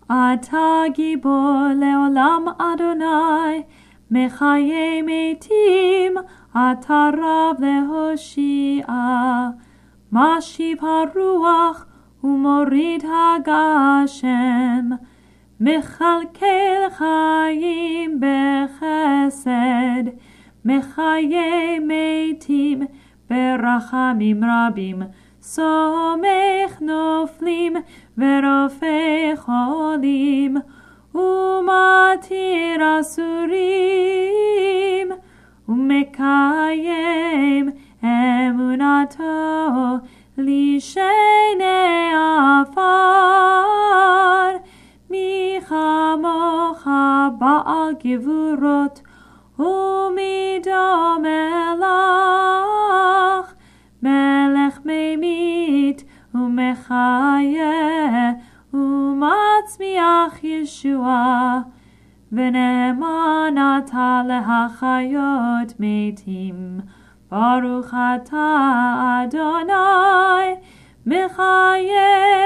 אתה גיבור לעולם אדוני, מחיי מתים, אתה רב להושיע. משיב הרוח ומוריד הגשם, מכלכל חיים בחסד, מחיי מתים ברחמים רבים, סומך נופלים ורופא חולים, ומתיר אסורים, ומקיים אמונתו לשני עפר. מי כמוך בעל גבורות ומדומה לך, מלך ממית ומחיה ומצמיח ישועה, ונאמן אתה להחיות מתים. ברוך אתה אדוני מחיה